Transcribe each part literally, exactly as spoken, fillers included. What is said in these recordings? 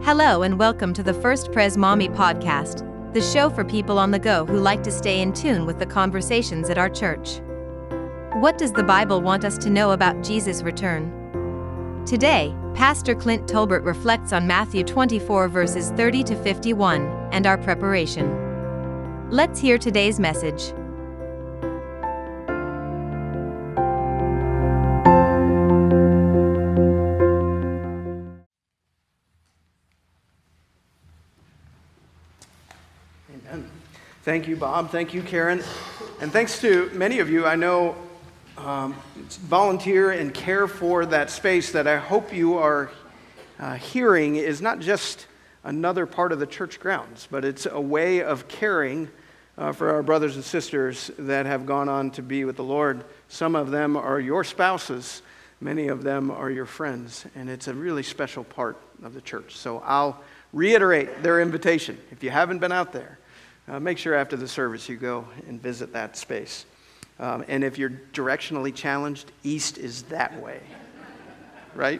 Hello and welcome to the First Pres Mommy podcast, the show for people on the go who like to stay in tune with the conversations at our church. What does the Bible want us to know about Jesus' return? Today, Pastor Clint Tolbert reflects on Matthew twenty-four verses thirty to fifty-one, and our preparation. Let's hear today's message. Thank you, Bob. Thank you, Karen. And thanks to many of you I know um, volunteer and care for that space that I hope you are uh, hearing is not just another part of the church grounds, but it's a way of caring uh, for our brothers and sisters that have gone on to be with the Lord. Some of them are your spouses. Many of them are your friends. And it's a really special part of the church. So I'll reiterate their invitation. If you haven't been out there, Uh, make sure after the service you go and visit that space. Um, and if you're directionally challenged, east is that way, right?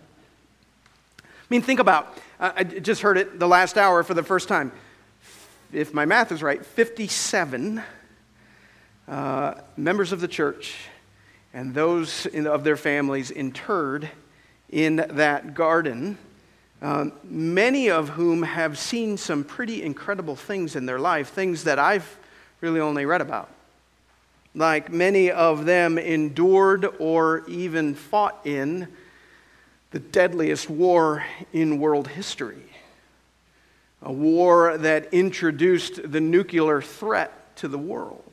I mean, think about, uh, I just heard it the last hour for the first time. If my math is right, fifty-seven uh, members of the church and those in, of their families interred in that garden. Um, many of whom have seen some pretty incredible things in their life, things that I've really only read about. Like many of them endured or even fought in the deadliest war in world history. A war that introduced the nuclear threat to the world.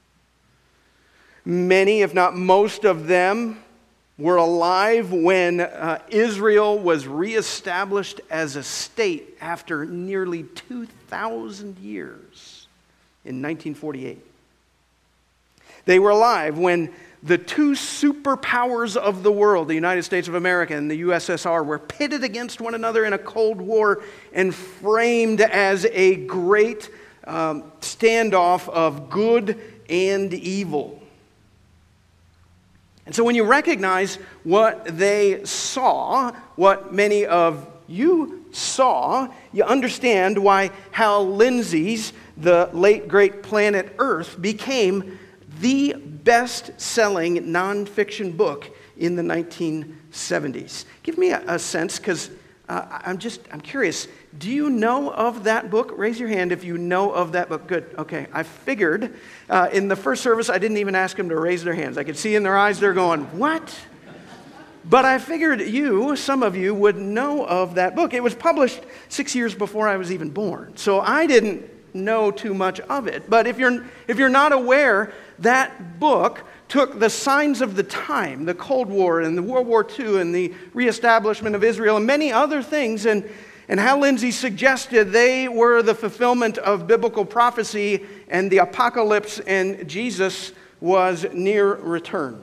Many, if not most of them, were alive when uh, Israel was reestablished as a state after nearly two thousand years in nineteen forty-eight. They were alive when the two superpowers of the world, the United States of America and the U S S R, were pitted against one another in a Cold War and framed as a great um, standoff of good and evil. And so when you recognize what they saw, what many of you saw, you understand why Hal Lindsey's The Late Great Planet Earth became the best-selling nonfiction book in the nineteen seventies. Give me a, a sense, because uh, I'm just, I'm curious. Do you know of that book? Raise your hand if you know of that book. Good. Okay. I figured uh, in the first service, I didn't even ask them to raise their hands. I could see in their eyes they're going, what? But I figured you, some of you, would know of that book. It was published six years before I was even born. So I didn't know too much of it. But if you're, if you're not aware, that book took the signs of the time, the Cold War and the World War Two and the reestablishment of Israel and many other things, and And Hal Lindsey suggested they were the fulfillment of biblical prophecy and the apocalypse, and Jesus was near return.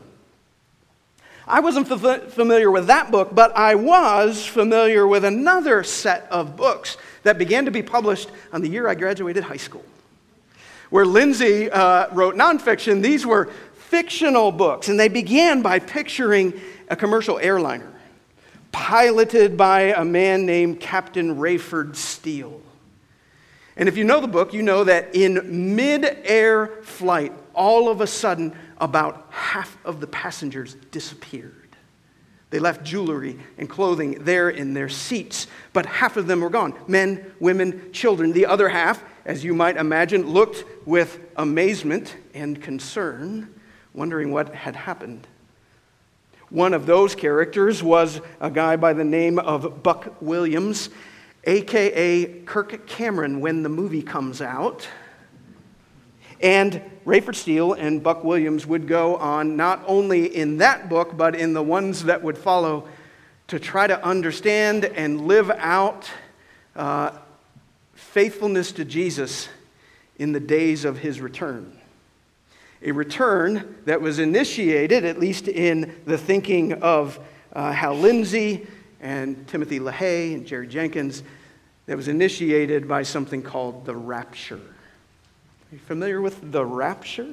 I wasn't f- familiar with that book, but I was familiar with another set of books that began to be published on the year I graduated high school. Where Lindsey uh, wrote nonfiction, these were fictional books, and they began by picturing a commercial airliner piloted by a man named Captain Rayford Steele. And if you know the book, you know that in mid-air flight, all of a sudden, about half of the passengers disappeared. They left jewelry and clothing there in their seats, but half of them were gone. Men, women, children. The other half, as you might imagine, looked with amazement and concern, wondering what had happened. One of those characters was a guy by the name of Buck Williams, a k a. Kirk Cameron when the movie comes out. And Rayford Steele and Buck Williams would go on, not only in that book, but in the ones that would follow, to try to understand and live out uh, faithfulness to Jesus in the days of his return. A return that was initiated, at least in the thinking of uh, Hal Lindsey and Timothy LaHaye and Jerry Jenkins, that was initiated by something called the rapture. Are you familiar with the rapture?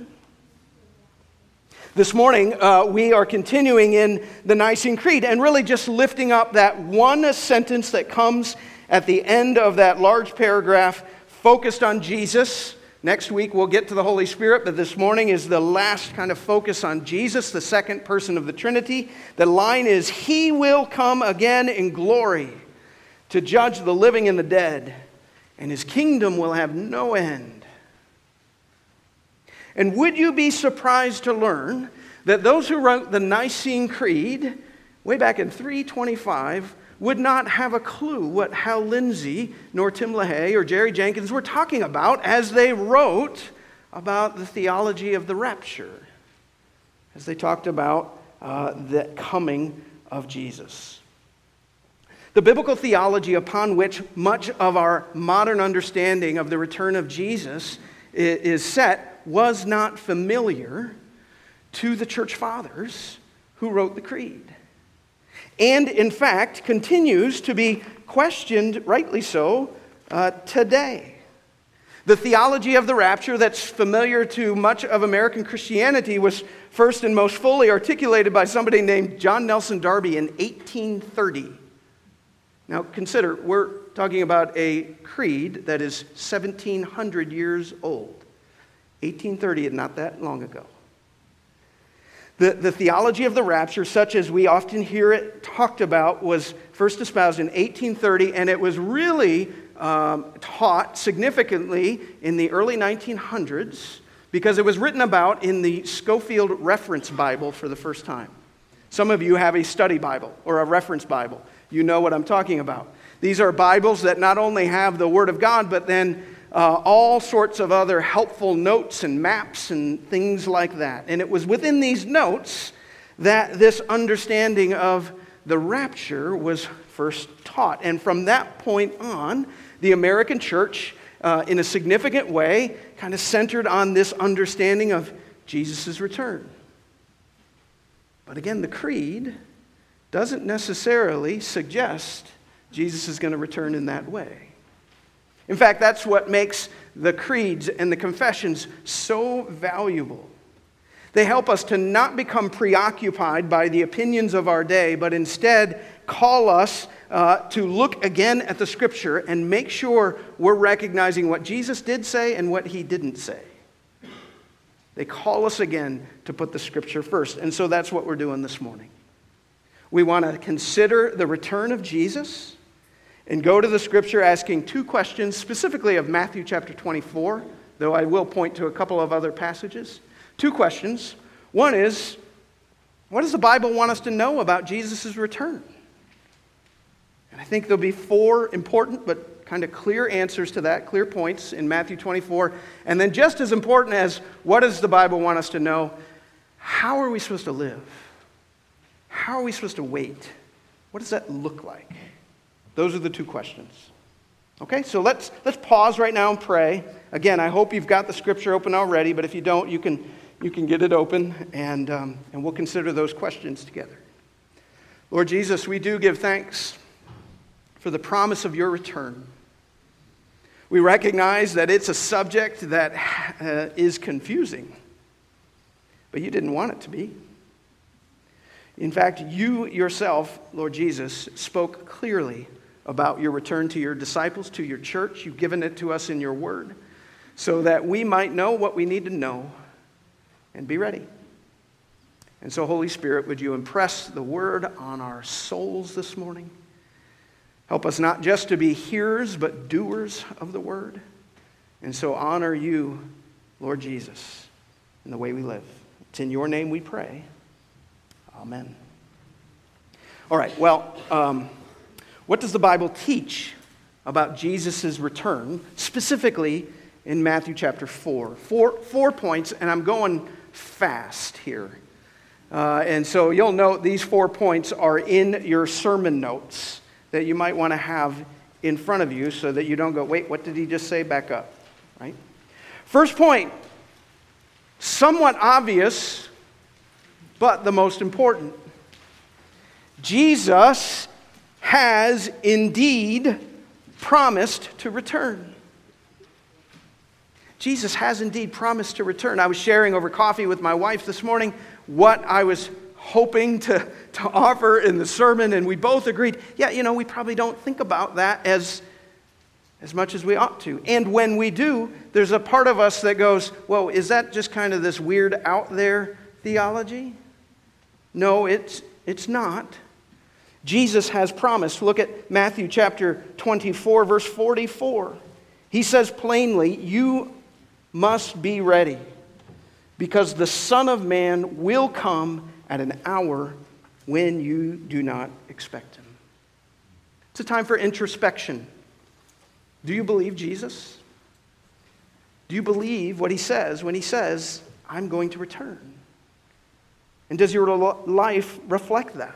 This morning, uh, we are continuing in the Nicene Creed and really just lifting up that one sentence that comes At the end of that large paragraph focused on Jesus. Next week we'll get to the Holy Spirit, but this morning is the last kind of focus on Jesus, the second person of the Trinity. The line is, He will come again in glory to judge the living and the dead, and His kingdom will have no end. And would you be surprised to learn that those who wrote the Nicene Creed way back in three twenty-five would not have a clue what Hal Lindsey, nor Tim LaHaye, or Jerry Jenkins were talking about as they wrote about the theology of the rapture, as they talked about uh, the coming of Jesus. The biblical theology upon which much of our modern understanding of the return of Jesus is set was not familiar to the church fathers who wrote the creed. And, in fact, continues to be questioned, rightly so, uh, today. The theology of the rapture that's familiar to much of American Christianity was first and most fully articulated by somebody named John Nelson Darby in eighteen thirty. Now, consider, we're talking about a creed that is seventeen hundred years old. eighteen thirty, and not that long ago. The, the theology of the rapture, such as we often hear it talked about, was first espoused in eighteen thirty, and it was really um, taught significantly in the early nineteen hundreds because it was written about in the Scofield Reference Bible for the first time. Some of you have a study Bible or a reference Bible. You know what I'm talking about. These are Bibles that not only have the Word of God, but then Uh, all sorts of other helpful notes and maps and things like that. And it was within these notes that this understanding of the rapture was first taught. And from that point on, the American church, uh, in a significant way, kind of centered on this understanding of Jesus' return. But again, the creed doesn't necessarily suggest Jesus is going to return in that way. In fact, that's what makes the creeds and the confessions so valuable. They help us to not become preoccupied by the opinions of our day, but instead call us uh, to look again at the Scripture and make sure we're recognizing what Jesus did say and what He didn't say. They call us again to put the Scripture first, and so that's what we're doing this morning. We want to consider the return of Jesus and go to the Scripture asking two questions, specifically of Matthew chapter twenty-four, though I will point to a couple of other passages. Two questions. One is, what does the Bible want us to know about Jesus' return? And I think there'll be four important but kind of clear answers to that, clear points in Matthew twenty-four. And then just as important as what does the Bible want us to know, how are we supposed to live? How are we supposed to wait? What does that look like? Those are the two questions. Okay, so let's let's pause right now and pray. Again, I hope you've got the Scripture open already, but if you don't, you can you can get it open, and um, and we'll consider those questions together. Lord Jesus, we do give thanks for the promise of your return. We recognize that it's a subject that uh, is confusing, but you didn't want it to be. In fact, you yourself, Lord Jesus, spoke clearly about your return to your disciples, to your church. You've given it to us in your word so that we might know what we need to know and be ready. And so, Holy Spirit, would you impress the word on our souls this morning? Help us not just to be hearers, but doers of the word. And so honor you, Lord Jesus, in the way we live. It's in your name we pray. Amen. All right, well, um, what does the Bible teach about Jesus' return, specifically in Matthew chapter four? Four, four points, and I'm going fast here. Uh, and so you'll note these four points are in your sermon notes that you might want to have in front of you so that you don't go, wait, what did he just say? Back up, right? First point, somewhat obvious, but the most important. Jesus has indeed promised to return. Jesus has indeed promised to return. I was sharing over coffee with my wife this morning what I was hoping to, to offer in the sermon, and we both agreed, yeah, you know, we probably don't think about that as, as much as we ought to. And when we do, there's a part of us that goes, whoa, is that just kind of this weird out there theology? No, it's, it's not. Jesus has promised. Look at Matthew chapter twenty-four, verse forty-four. He says plainly, you must be ready, because the Son of Man will come at an hour when you do not expect him. It's a time for introspection. Do you believe Jesus? Do you believe what he says when he says, I'm going to return? And does your life reflect that?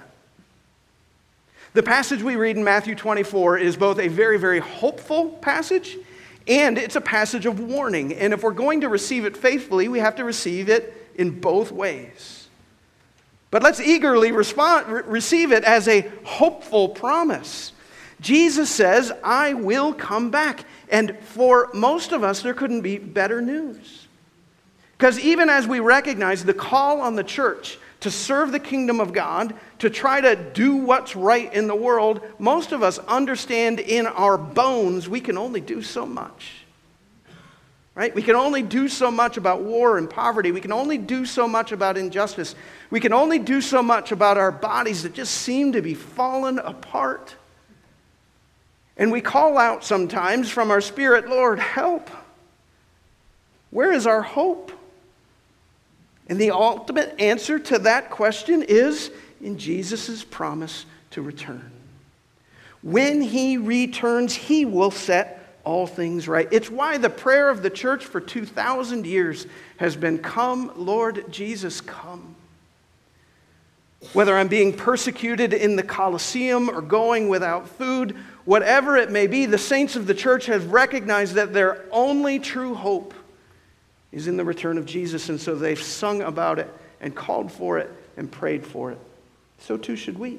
The passage we read in Matthew twenty-four is both a very, very hopeful passage, and it's a passage of warning. And if we're going to receive it faithfully, we have to receive it in both ways. But let's eagerly respond, re- receive it as a hopeful promise. Jesus says, I will come back. And for most of us, there couldn't be better news. Because even as we recognize the call on the church to serve the kingdom of God, to try to do what's right in the world, most of us understand in our bones we can only do so much. Right? We can only do so much about war and poverty. We can only do so much about injustice. We can only do so much about our bodies that just seem to be falling apart. And we call out sometimes from our spirit, Lord, help. Where is our hope? And the ultimate answer to that question is in Jesus' promise to return. When he returns, he will set all things right. It's why the prayer of the church for two thousand years has been, come, Lord Jesus, come. Whether I'm being persecuted in the Colosseum or going without food, whatever it may be, the saints of the church have recognized that their only true hope is in the return of Jesus, and so they've sung about it and called for it and prayed for it. So too should we.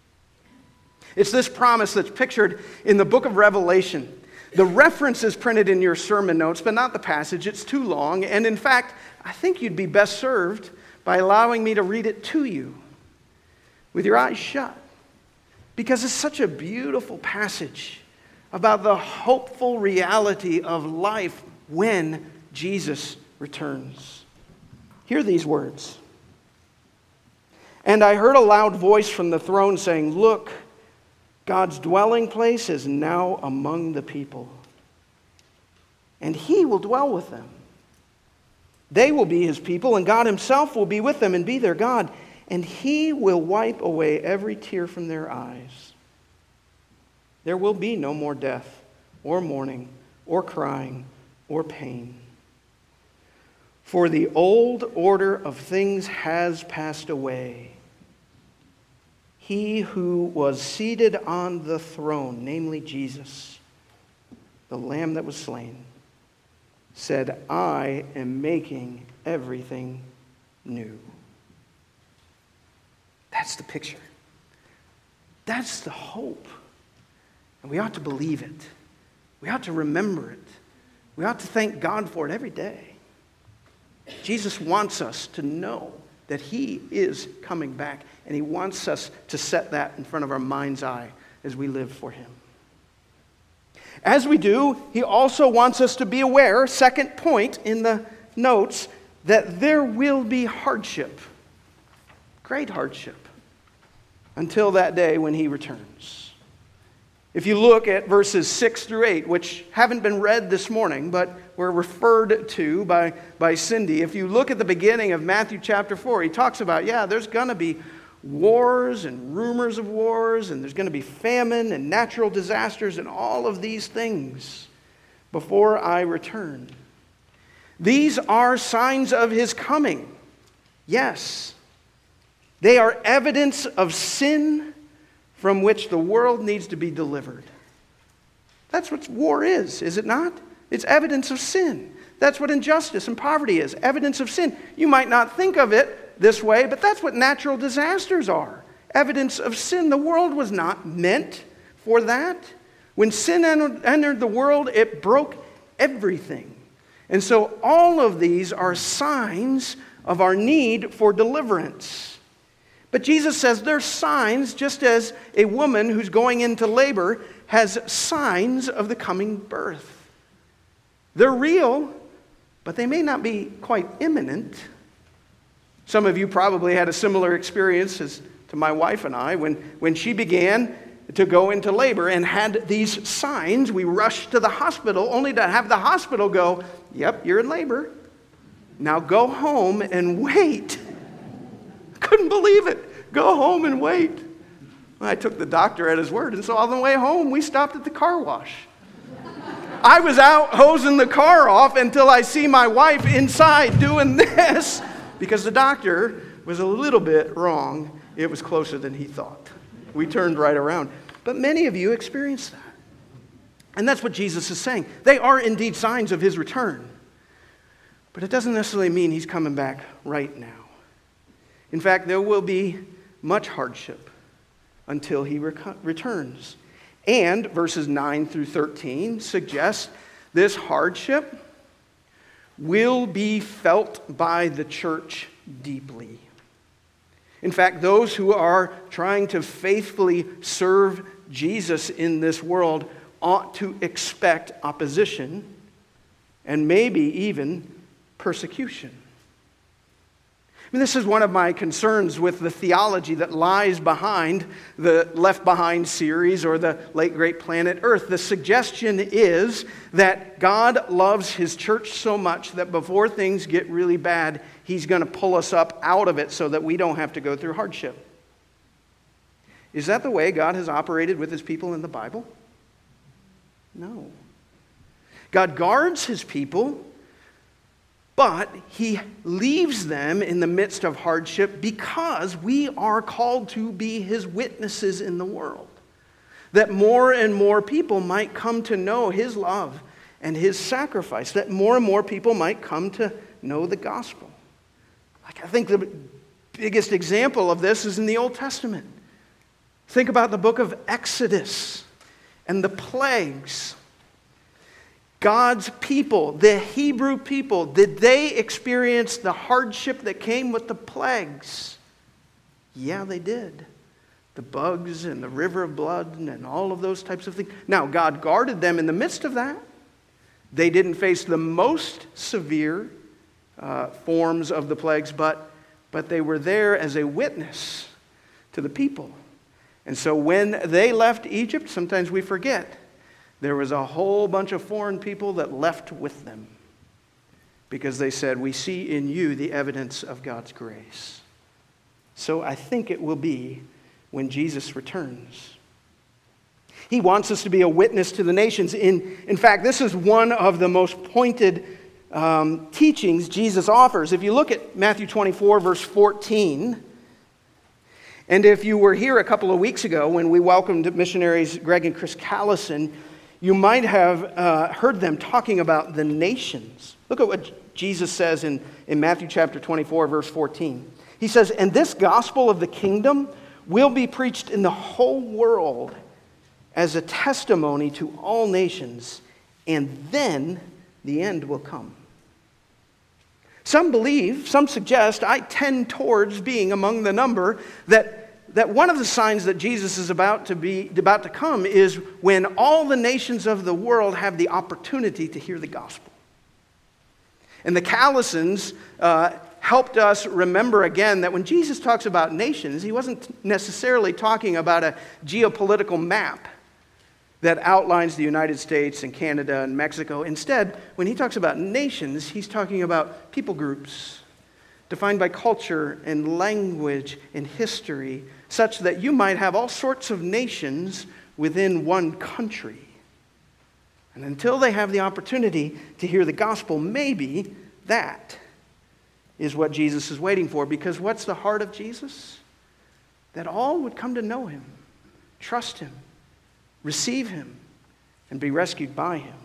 It's this promise that's pictured in the book of Revelation. The reference is printed in your sermon notes, but not the passage. It's too long, and in fact, I think you'd be best served by allowing me to read it to you with your eyes shut, because it's such a beautiful passage about the hopeful reality of life when Jesus returns. Hear these words. And I heard a loud voice from the throne saying, look, God's dwelling place is now among the people, and he will dwell with them. They will be his people, and God himself will be with them and be their God, and he will wipe away every tear from their eyes. There will be no more death, or mourning, or crying, or pain. For the old order of things has passed away. He who was seated on the throne, namely Jesus, the Lamb that was slain, said, I am making everything new. That's the picture. That's the hope. And we ought to believe it. We ought to remember it. We ought to thank God for it every day. Jesus wants us to know that he is coming back, and he wants us to set that in front of our mind's eye as we live for him. As we do, he also wants us to be aware, second point in the notes, that there will be hardship, great hardship, until that day when he returns. If you look at verses six through eight, which haven't been read this morning, but were referred to by, by Cindy, if you look at the beginning of Matthew chapter four, he talks about, yeah, there's going to be wars and rumors of wars, and there's going to be famine and natural disasters and all of these things before I return. These are signs of his coming. Yes, they are evidence of sin from which the world needs to be delivered. That's what war is, is it not? It's evidence of sin. That's what injustice and poverty is, evidence of sin. You might not think of it this way, but that's what natural disasters are, evidence of sin. The world was not meant for that. When sin entered the world, it broke everything. And so all of these are signs of our need for deliverance. But Jesus says there's signs, just as a woman who's going into labor has signs of the coming birth. They're real, but they may not be quite imminent. Some of you probably had a similar experience as to my wife and I. When, when she began to go into labor and had these signs, we rushed to the hospital only to have the hospital go, "Yep, you're in labor. Now go home and wait." Couldn't believe it. Go home and wait. I took the doctor at his word, and so on the way home, we stopped at the car wash. I was out hosing the car off until I see my wife inside doing this, because the doctor was a little bit wrong. It was closer than he thought. We turned right around. But many of you experienced that. And that's what Jesus is saying. They are indeed signs of his return. But it doesn't necessarily mean he's coming back right now. In fact, there will be much hardship until he rec- returns. And verses nine through thirteen suggest this hardship will be felt by the church deeply. In fact, those who are trying to faithfully serve Jesus in this world ought to expect opposition and maybe even persecution. I mean, this is one of my concerns with the theology that lies behind the Left Behind series or the late great Planet Earth. The suggestion is that God loves his church so much that before things get really bad, he's going to pull us up out of it so that we don't have to go through hardship. Is that the way God has operated with his people in the Bible? No. God guards his people, but he leaves them in the midst of hardship because we are called to be his witnesses in the world. That more and more people might come to know his love and his sacrifice. That more and more people might come to know the gospel. Like, I think the biggest example of this is in the Old Testament. Think about the book of Exodus and the plagues. God's people, the Hebrew people, did they experience the hardship that came with the plagues? Yeah, they did. The bugs and the river of blood and all of those types of things. Now, God guarded them in the midst of that. They didn't face the most severe uh, forms of the plagues, but, but they were there as a witness to the people. And so when they left Egypt, sometimes we forget, there was a whole bunch of foreign people that left with them because they said, "We see in you the evidence of God's grace." So I think it will be when Jesus returns. He wants us to be a witness to the nations. In, in fact, this is one of the most pointed um, teachings Jesus offers. If you look at Matthew twenty-four, verse fourteen, and if you were here a couple of weeks ago when we welcomed missionaries Greg and Chris Callison, you might have uh, heard them talking about the nations. Look at what Jesus says in, in Matthew chapter twenty-four, verse fourteen. He says, "And this gospel of the kingdom will be preached in the whole world as a testimony to all nations, and then the end will come." Some believe, some suggest, I tend towards being among the number, that that one of the signs that Jesus is about to be about to come is when all the nations of the world have the opportunity to hear the gospel. And the Callisons uh, helped us remember again that when Jesus talks about nations, he wasn't necessarily talking about a geopolitical map that outlines the United States and Canada and Mexico. Instead, when he talks about nations, he's talking about people groups defined by culture and language and history, such that you might have all sorts of nations within one country. And until they have the opportunity to hear the gospel, maybe that is what Jesus is waiting for. Because what's the heart of Jesus? That all would come to know him, trust him, receive him, and be rescued by him.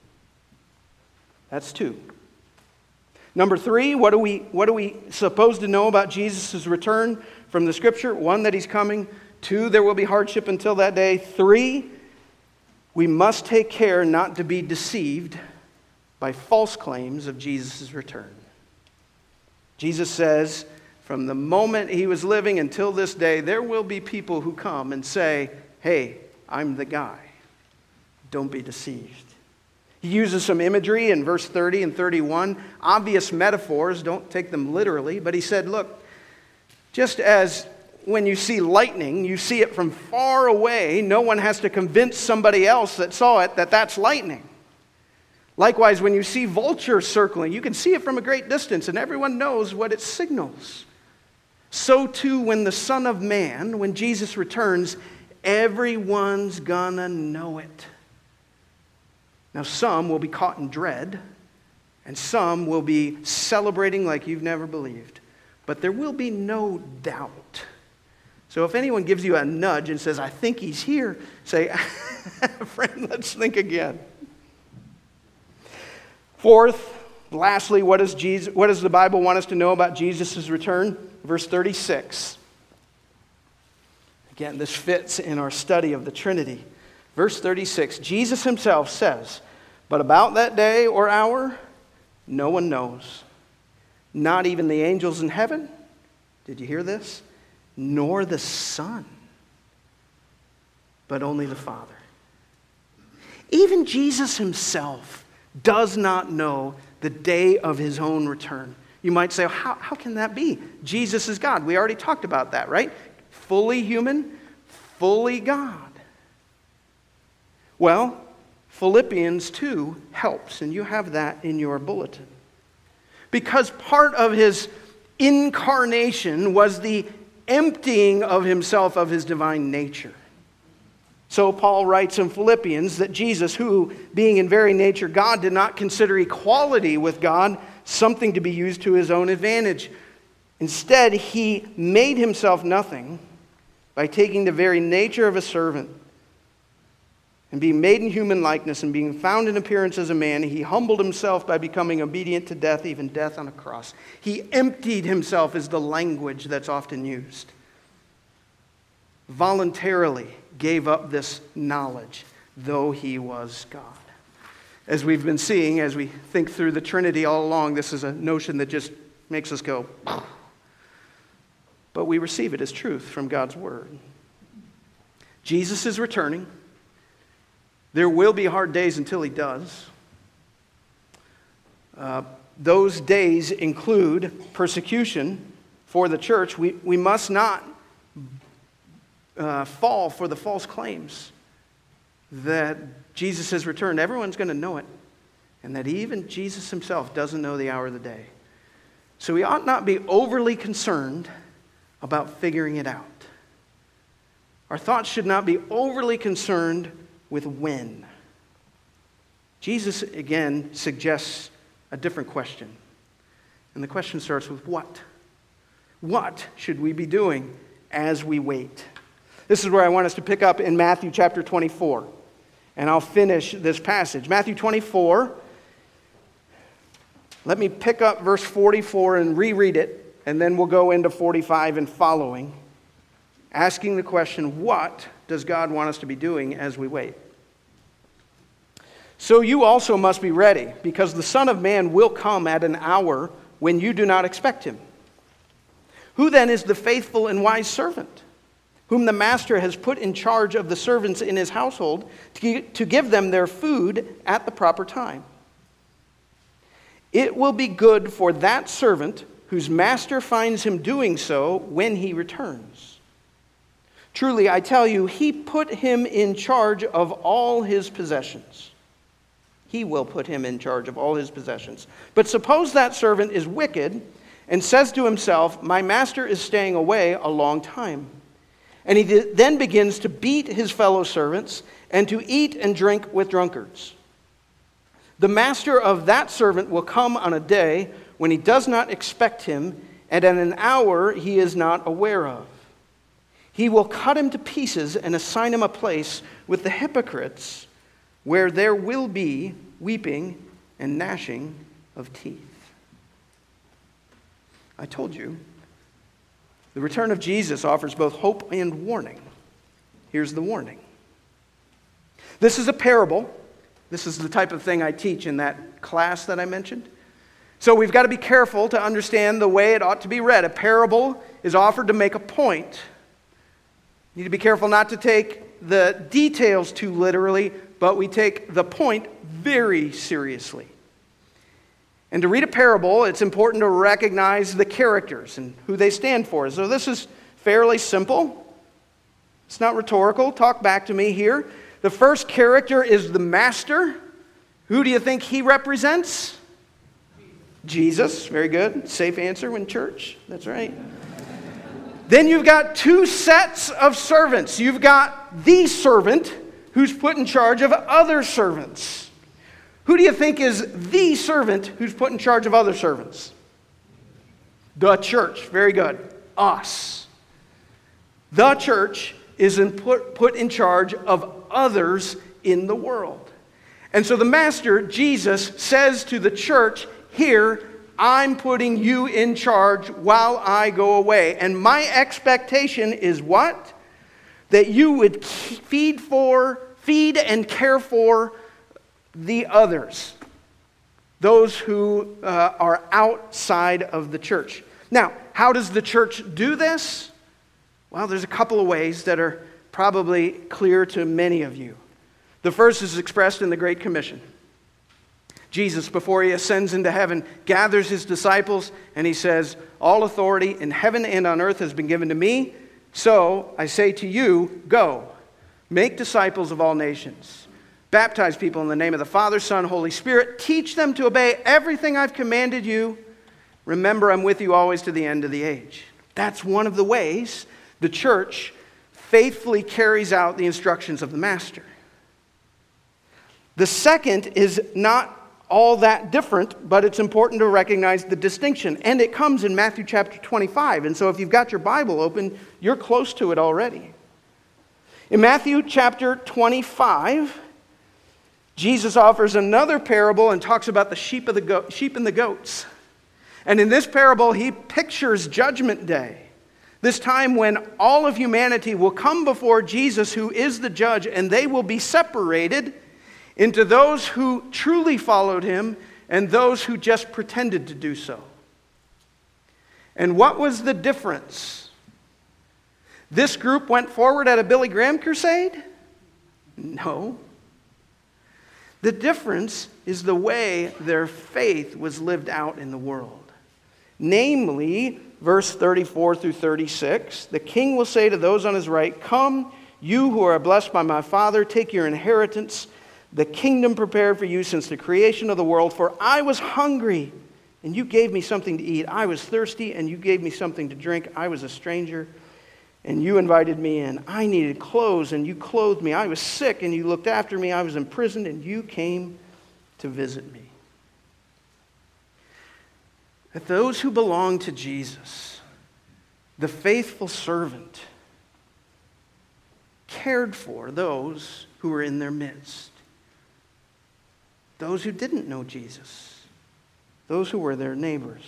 That's two. Number three, what are we, what are we supposed to know about Jesus' return from the scripture? One, that he's coming. Two, there will be hardship until that day. Three, we must take care not to be deceived by false claims of Jesus' return. Jesus says, from the moment he was living until this day, there will be people who come and say, hey, I'm the guy. Don't be deceived. He uses some imagery in verse thirty and thirty-one, obvious metaphors, don't take them literally, but he said, look, just as when you see lightning, you see it from far away, no one has to convince somebody else that saw it that that's lightning. Likewise, when you see vultures circling, you can see it from a great distance, and everyone knows what it signals. So too, when the Son of Man, when Jesus returns, everyone's gonna know it. Now, some will be caught in dread, and some will be celebrating like you've never believed. But there will be no doubt. So if anyone gives you a nudge and says, I think he's here, say, friend, let's think again. Fourth, lastly, what does Jesus, what does the Bible want us to know about Jesus' return? Verse thirty-six. Again, this fits in our study of the Trinity. Verse thirty-six, Jesus himself says, but about that day or hour, no one knows. Not even the angels in heaven. Did you hear this? Nor the Son, but only the Father. Even Jesus himself does not know the day of his own return. You might say, how, how can that be? Jesus is God. We already talked about that, right? Fully human, fully God. Well, Philippians two helps, and you have that in your bulletin. Because part of his incarnation was the emptying of himself of his divine nature. So Paul writes in Philippians that Jesus, who, being in very nature God, did not consider equality with God something to be used to his own advantage. Instead, he made himself nothing by taking the very nature of a servant. And being made in human likeness and being found in appearance as a man, he humbled himself by becoming obedient to death, even death on a cross. He emptied himself is the language that's often used. Voluntarily gave up this knowledge, though he was God. As we've been seeing, as we think through the Trinity all along, this is a notion that just makes us go, but we receive it as truth from God's word. Jesus is returning. There will be hard days until he does. Uh, those days include persecution for the church. We, we must not uh, fall for the false claims that Jesus has returned. Everyone's going to know it. And that even Jesus himself doesn't know the hour of the day. So we ought not be overly concerned about figuring it out. Our thoughts should not be overly concerned with when. Jesus, again, suggests a different question. And the question starts with what? What should we be doing as we wait? This is where I want us to pick up in Matthew chapter twenty-four. And I'll finish this passage. Matthew twenty-four. Let me pick up verse forty-four and reread it, and then we'll go into forty-five and following, asking the question, what does God want us to be doing as we wait? So you also must be ready, because the Son of Man will come at an hour when you do not expect him. Who then is the faithful and wise servant, whom the master has put in charge of the servants in his household to give them their food at the proper time? It will be good for that servant whose master finds him doing so when he returns. Truly, I tell you, he put him in charge of all his possessions. He will put him in charge of all his possessions. But suppose that servant is wicked and says to himself, my master is staying away a long time. And he then begins to beat his fellow servants and to eat and drink with drunkards. The master of that servant will come on a day when he does not expect him, and at an hour he is not aware of. He will cut him to pieces and assign him a place with the hypocrites, where there will be weeping and gnashing of teeth. I told you, the return of Jesus offers both hope and warning. Here's the warning. This is a parable. This is the type of thing I teach in that class that I mentioned. So we've got to be careful to understand the way it ought to be read. A parable is offered to make a point. You need to be careful not to take the details too literally, but we take the point very seriously. And to read a parable, it's important to recognize the characters and who they stand for. So this is fairly simple. It's not rhetorical. Talk back to me here. The first character is the master. Who do you think he represents? Jesus. Very good. Safe answer in church. That's right. Then you've got two sets of servants. You've got the servant who's put in charge of other servants. Who do you think is the servant who's put in charge of other servants? The church. Very good. Us. The church is in put, put in charge of others in the world. And so the master, Jesus, says to the church, here, I'm putting you in charge while I go away. And my expectation is what? That you would feed for, feed and care for the others. Those who uh, are outside of the church. Now, how does the church do this? Well, there's a couple of ways that are probably clear to many of you. The first is expressed in the Great Commission. Jesus, before he ascends into heaven, gathers his disciples and he says, all authority in heaven and on earth has been given to me. So I say to you, go, make disciples of all nations. Baptize people in the name of the Father, Son, Holy Spirit. Teach them to obey everything I've commanded you. Remember, I'm with you always to the end of the age. That's one of the ways the church faithfully carries out the instructions of the master. The second is not all that different, but it's important to recognize the distinction. And it comes in Matthew chapter twenty-five. And so if you've got your Bible open, you're close to it already. In Matthew chapter twenty-five, Jesus offers another parable and talks about the sheep of the go- sheep and the goats. And in this parable, he pictures Judgment Day. This time when all of humanity will come before Jesus, who is the judge, and they will be separated into those who truly followed him and those who just pretended to do so. And what was the difference? This group went forward at a Billy Graham crusade? No. The difference is the way their faith was lived out in the world. Namely, verse thirty-four through thirty-six, the king will say to those on his right, come, you who are blessed by my Father, take your inheritance, the kingdom prepared for you since the creation of the world. For I was hungry, and you gave me something to eat. I was thirsty, and you gave me something to drink. I was a stranger, and you invited me in. I needed clothes, and you clothed me. I was sick, and you looked after me. I was imprisoned, and you came to visit me. That those who belong to Jesus, the faithful servant, cared for those who were in their midst. Those who didn't know Jesus, those who were their neighbors.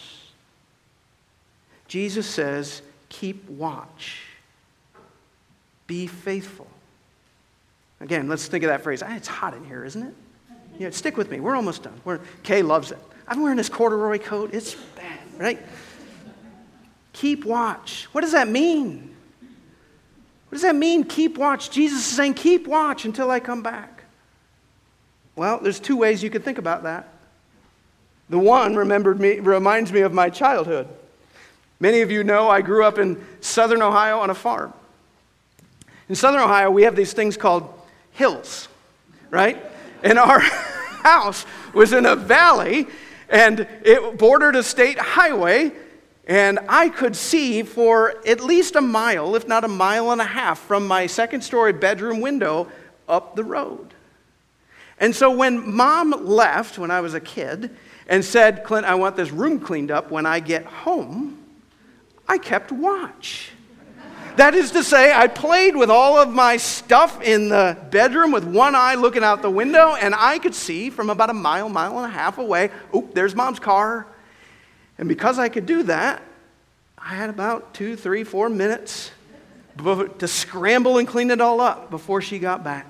Jesus says, keep watch. Be faithful. Again, let's think of that phrase. Ah, it's hot in here, isn't it? Yeah, stick with me. We're almost done. We're, Kay loves it. I'm wearing this corduroy coat. It's bad, right? Keep watch. What does that mean? What does that mean, keep watch? Jesus is saying, keep watch until I come back. Well, there's two ways you could think about that. The one remembered me, reminds me of my childhood. Many of you know I grew up in southern Ohio on a farm. In southern Ohio, we have these things called hills, right? And our house was in a valley, and it bordered a state highway, and I could see for at least a mile, if not a mile and a half, from my second-story bedroom window up the road. And so when Mom left when I was a kid and said, Clint, I want this room cleaned up when I get home, I kept watch. That is to say, I played with all of my stuff in the bedroom with one eye looking out the window, and I could see from about a mile, mile and a half away, oh, there's Mom's car. And because I could do that, I had about two, three, four minutes to scramble and clean it all up before she got back.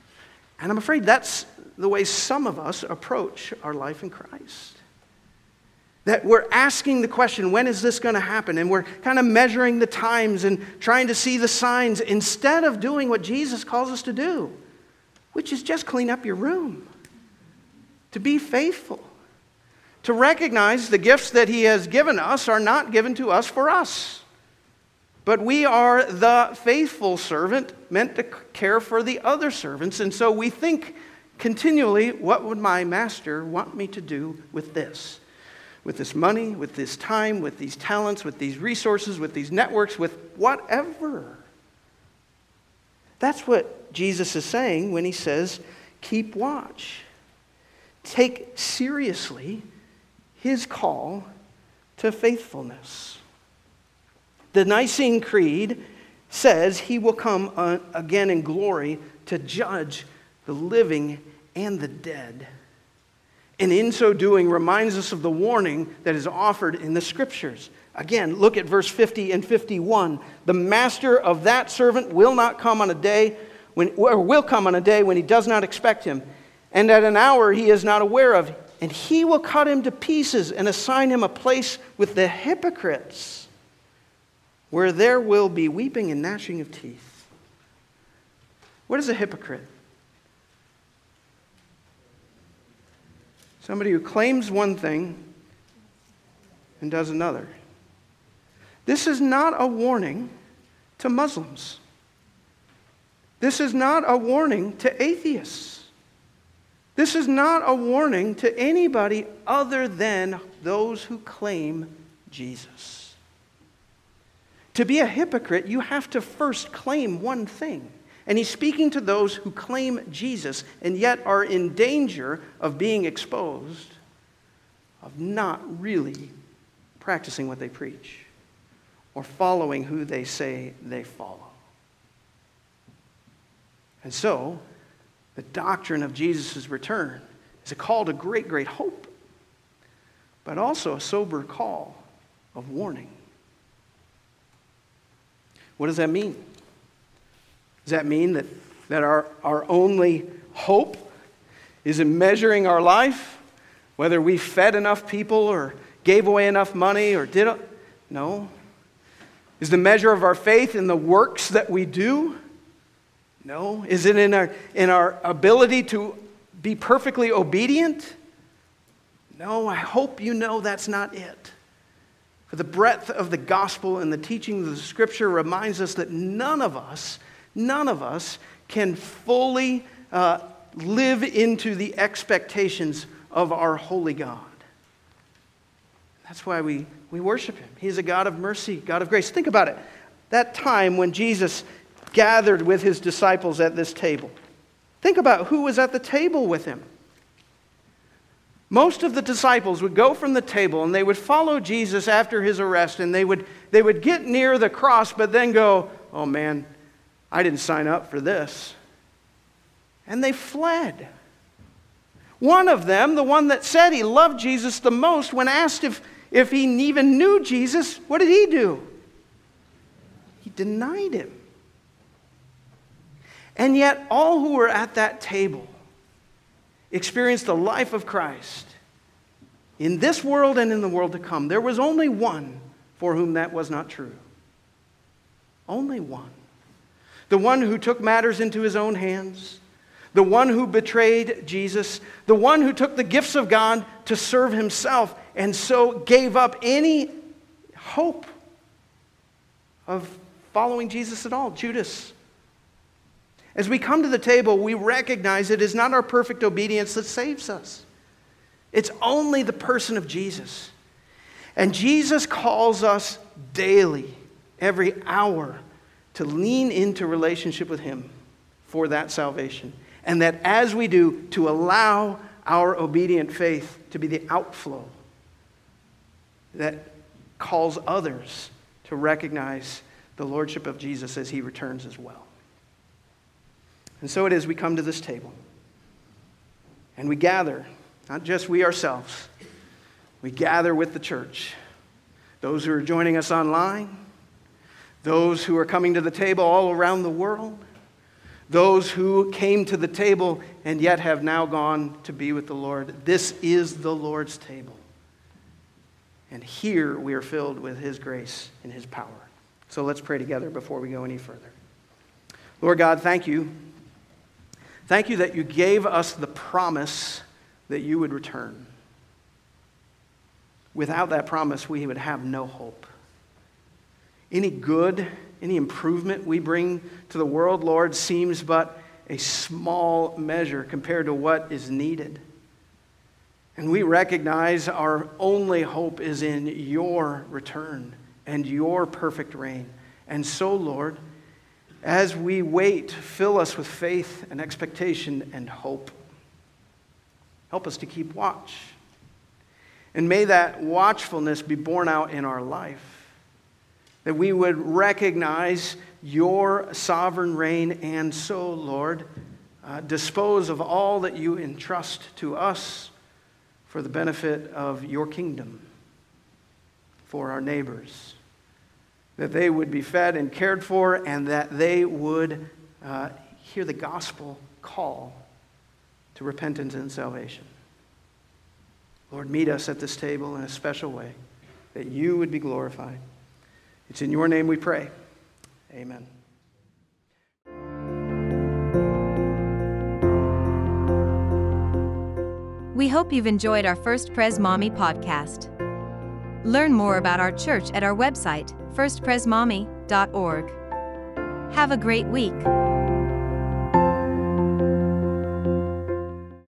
And I'm afraid that's the way some of us approach our life in Christ. That we're asking the question, when is this going to happen? And we're kind of measuring the times and trying to see the signs instead of doing what Jesus calls us to do, which is just clean up your room, to be faithful, to recognize the gifts that he has given us are not given to us for us. But we are the faithful servant meant to care for the other servants. And so we think continually, what would my master want me to do with this? With this money, with this time, with these talents, with these resources, with these networks, with whatever. That's what Jesus is saying when he says, keep watch. Take seriously his call to faithfulness. The Nicene Creed says he will come again in glory to judge the living and the dead. And in so doing reminds us of the warning that is offered in the Scriptures. Again, look at verse fifty and fifty-one. The master of that servant will not come on a day when, or will come on a day when he does not expect him, and at an hour he is not aware of. And he will cut him to pieces and assign him a place with the hypocrites, where there will be weeping and gnashing of teeth. What is a hypocrite? Somebody who claims one thing and does another. This is not a warning to Muslims. This is not a warning to atheists. This is not a warning to anybody other than those who claim Jesus. To be a hypocrite, you have to first claim one thing. And he's speaking to those who claim Jesus and yet are in danger of being exposed, of not really practicing what they preach or following who they say they follow. And so, the doctrine of Jesus' return is a call to great, great hope, but also a sober call of warning. What does that mean? Does that mean that, that our, our only hope is in measuring our life? Whether we fed enough people or gave away enough money or did... A, no. Is the measure of our faith in the works that we do? No. Is it in our, in our ability to be perfectly obedient? No, I hope you know that's not it. For the breadth of the gospel and the teaching of the Scripture reminds us that none of us None of us can fully uh, live into the expectations of our holy God. That's why we, we worship him. He's a God of mercy, God of grace. Think about it. That time when Jesus gathered with his disciples at this table. Think about who was at the table with him. Most of the disciples would go from the table and they would follow Jesus after his arrest, and they would, they would get near the cross but then go, oh man, I didn't sign up for this. And they fled. One of them, the one that said he loved Jesus the most, when asked if, if he even knew Jesus, what did he do? He denied him. And yet all who were at that table experienced the life of Christ in this world and in the world to come. There was only one for whom that was not true. Only one. The one who took matters into his own hands, the one who betrayed Jesus, the one who took the gifts of God to serve himself and so gave up any hope of following Jesus at all, Judas. As we come to the table, we recognize it is not our perfect obedience that saves us. It's only the person of Jesus. And Jesus calls us daily, every hour, to lean into relationship with him for that salvation. And that as we do, to allow our obedient faith to be the outflow that calls others to recognize the lordship of Jesus as he returns as well. And so it is we come to this table and we gather, not just we ourselves, we gather with the church, those who are joining us online, those who are coming to the table all around the world, those who came to the table and yet have now gone to be with the Lord. This is the Lord's table. And here we are filled with his grace and his power. So let's pray together before we go any further. Lord God, thank you. Thank you that you gave us the promise that you would return. Without that promise, we would have no hope. Any good, any improvement we bring to the world, Lord, seems but a small measure compared to what is needed. And we recognize our only hope is in your return and your perfect reign. And so, Lord, as we wait, fill us with faith and expectation and hope. Help us to keep watch. And may that watchfulness be borne out in our life, that we would recognize your sovereign reign and so, Lord, uh, dispose of all that you entrust to us for the benefit of your kingdom, for our neighbors, that they would be fed and cared for, and that they would uh, hear the gospel call to repentance and salvation. Lord, meet us at this table in a special way, that you would be glorified. It's in your name we pray. Amen. We hope you've enjoyed our First Pres Mommy podcast. Learn more about our church at our website, first pres mommy dot org. Have a great week.